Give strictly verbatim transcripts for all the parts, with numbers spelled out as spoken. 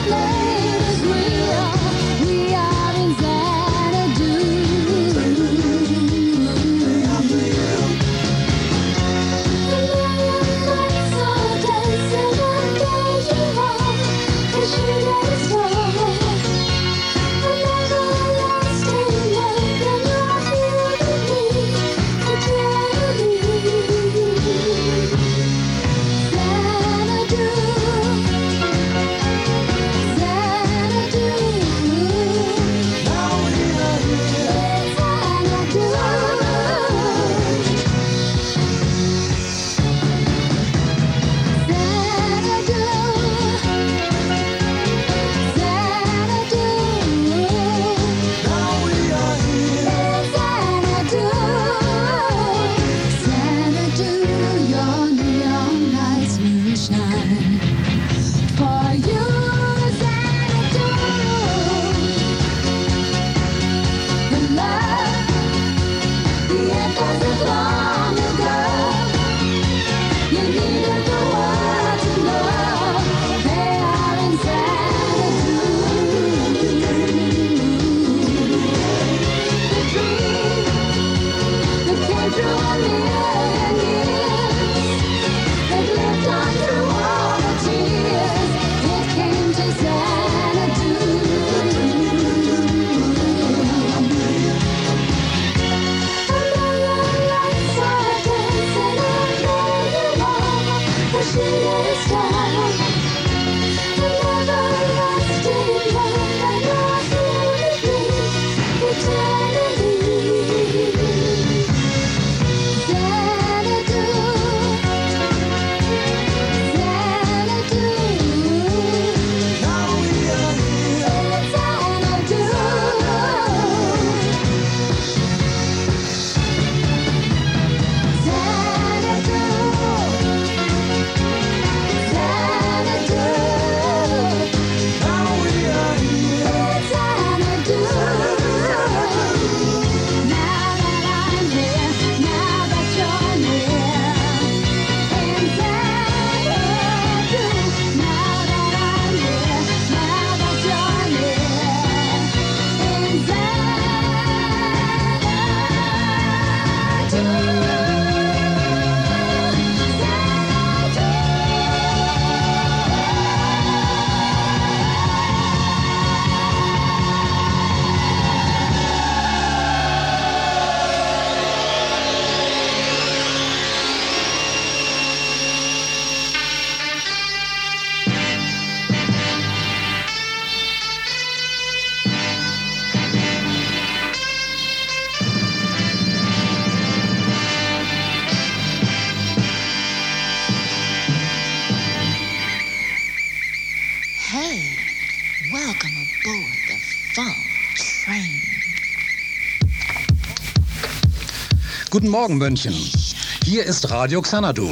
Guten Morgen, München. Hier ist Radio Xanadu.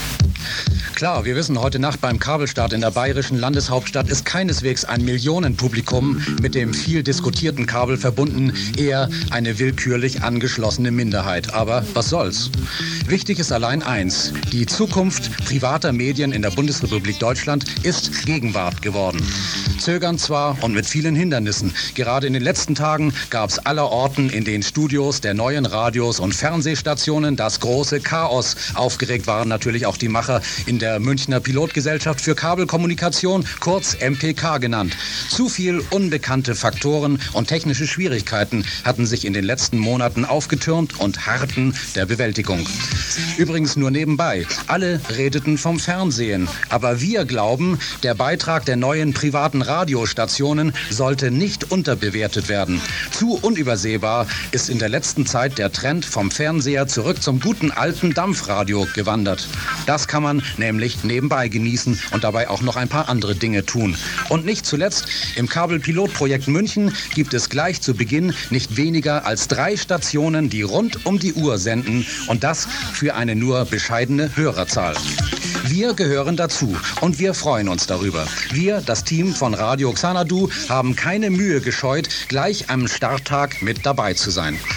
Klar, wir wissen, heute Nacht beim Kabelstart in der bayerischen Landeshauptstadt ist keineswegs ein Millionenpublikum mit dem viel diskutierten Kabel verbunden, eher eine willkürlich angeschlossene Minderheit. Aber was soll's? Wichtig ist allein eins: Die Zukunft privater Medien in der Bundesrepublik Deutschland ist Gegenwart geworden. Zögern zwar und mit vielen Hindernissen. Gerade in den letzten Tagen gab es allerorten in den Studios der neuen Radios und Fernsehstationen das große Chaos. Aufgeregt waren natürlich auch die Macher in der Münchner Pilotgesellschaft für Kabelkommunikation, kurz M P K genannt. Zu viel unbekannte Faktoren und technische Schwierigkeiten hatten sich in den letzten Monaten aufgetürmt und harrten der Bewältigung. Übrigens nur nebenbei, alle redeten vom Fernsehen. Aber wir glauben, der Beitrag der neuen privaten Radiostationen sollte nicht unterbewertet werden. Zu unübersehbar ist in der letzten Zeit der Trend vom Fernseher zurück zum guten alten Dampfradio gewandert. Das kann man nämlich nebenbei genießen und dabei auch noch ein paar andere Dinge tun. Und nicht zuletzt, im Kabelpilotprojekt München gibt es gleich zu Beginn nicht weniger als drei Stationen, die rund um die Uhr senden, und das für eine nur bescheidene Hörerzahl. Wir gehören dazu und wir freuen uns darüber. Wir, das Team von Radio Xanadu, haben keine Mühe gescheut, gleich am Starttag mit dabei zu sein.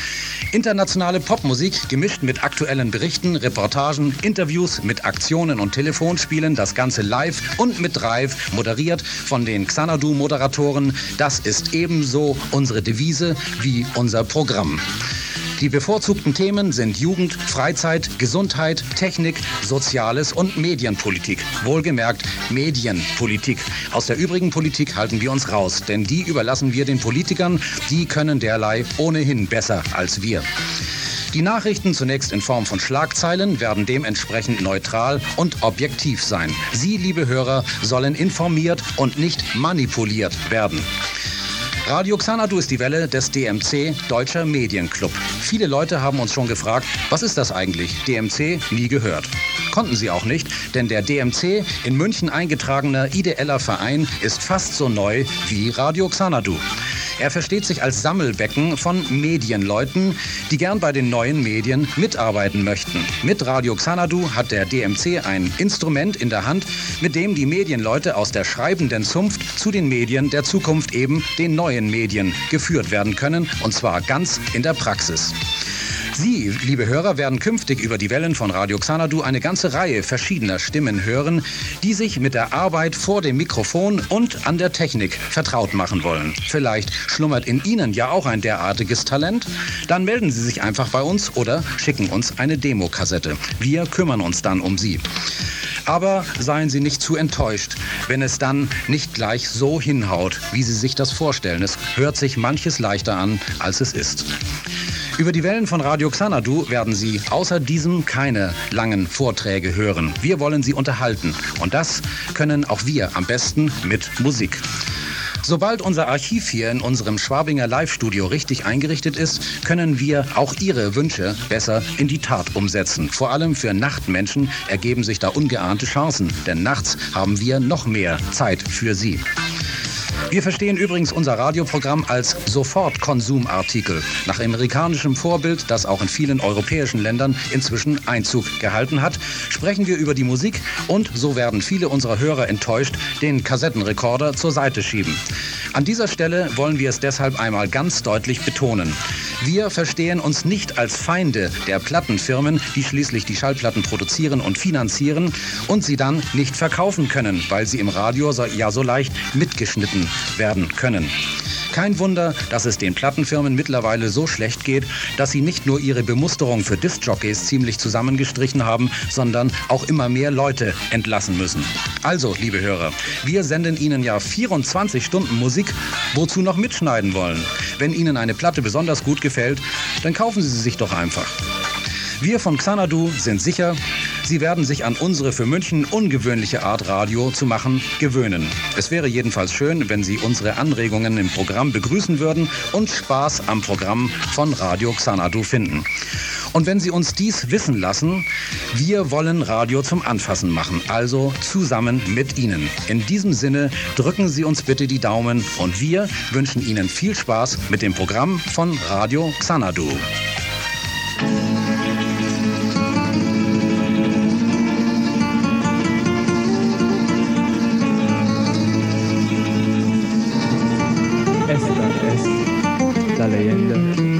Internationale Popmusik, gemischt mit aktuellen Berichten, Reportagen, Interviews, mit Aktionen und Telefonspielen, das Ganze live und mit Drive, moderiert von den Xanadu-Moderatoren. Das ist ebenso unsere Devise wie unser Programm. Die bevorzugten Themen sind Jugend, Freizeit, Gesundheit, Technik, Soziales und Medienpolitik. Wohlgemerkt Medienpolitik. Aus der übrigen Politik halten wir uns raus, denn die überlassen wir den Politikern. Die können derlei ohnehin besser als wir. Die Nachrichten, zunächst in Form von Schlagzeilen, werden dementsprechend neutral und objektiv sein. Sie, liebe Hörer, sollen informiert und nicht manipuliert werden. Radio Xanadu ist die Welle des D M C, Deutscher Medienclub. Viele Leute haben uns schon gefragt, was ist das eigentlich? D M C nie gehört. Konnten sie auch nicht, denn der D M C, in München eingetragener ideeller Verein, ist fast so neu wie Radio Xanadu. Er versteht sich als Sammelbecken von Medienleuten, die gern bei den neuen Medien mitarbeiten möchten. Mit Radio Xanadu hat der D M C ein Instrument in der Hand, mit dem die Medienleute aus der schreibenden Zunft zu den Medien der Zukunft, eben den neuen Medien, geführt werden können, und zwar ganz in der Praxis. Sie, liebe Hörer, werden künftig über die Wellen von Radio Xanadu eine ganze Reihe verschiedener Stimmen hören, die sich mit der Arbeit vor dem Mikrofon und an der Technik vertraut machen wollen. Vielleicht schlummert in Ihnen ja auch ein derartiges Talent? Dann melden Sie sich einfach bei uns oder schicken uns eine Demokassette. Wir kümmern uns dann um Sie. Aber seien Sie nicht zu enttäuscht, wenn es dann nicht gleich so hinhaut, wie Sie sich das vorstellen. Es hört sich manches leichter an, als es ist. Über die Wellen von Radio Xanadu werden Sie außer diesem keine langen Vorträge hören. Wir wollen Sie unterhalten. Und das können auch wir am besten mit Musik. Sobald unser Archiv hier in unserem Schwabinger Live-Studio richtig eingerichtet ist, können wir auch Ihre Wünsche besser in die Tat umsetzen. Vor allem für Nachtmenschen ergeben sich da ungeahnte Chancen, denn nachts haben wir noch mehr Zeit für Sie. Wir verstehen übrigens unser Radioprogramm als Sofortkonsumartikel, nach amerikanischem Vorbild, das auch in vielen europäischen Ländern inzwischen Einzug gehalten hat. Sprechen wir über die Musik und so werden viele unserer Hörer enttäuscht den Kassettenrekorder zur Seite schieben. An dieser Stelle wollen wir es deshalb einmal ganz deutlich betonen. Wir verstehen uns nicht als Feinde der Plattenfirmen, die schließlich die Schallplatten produzieren und finanzieren und sie dann nicht verkaufen können, weil sie im Radio so, ja so leicht mitgeschnitten werden können. Kein Wunder, dass es den Plattenfirmen mittlerweile so schlecht geht, dass sie nicht nur ihre Bemusterung für Diskjockeys ziemlich zusammengestrichen haben, sondern auch immer mehr Leute entlassen müssen. Also, liebe Hörer, wir senden Ihnen ja vierundzwanzig Stunden Musik, wozu noch mitschneiden wollen. Wenn Ihnen eine Platte besonders gut gefällt, dann kaufen Sie sie sich doch einfach. Wir von Xanadu sind sicher, Sie werden sich an unsere für München ungewöhnliche Art Radio zu machen gewöhnen. Es wäre jedenfalls schön, wenn Sie unsere Anregungen im Programm begrüßen würden und Spaß am Programm von Radio Xanadu finden. Und wenn Sie uns dies wissen lassen, wir wollen Radio zum Anfassen machen, also zusammen mit Ihnen. In diesem Sinne drücken Sie uns bitte die Daumen und wir wünschen Ihnen viel Spaß mit dem Programm von Radio Xanadu. Esta es la leyenda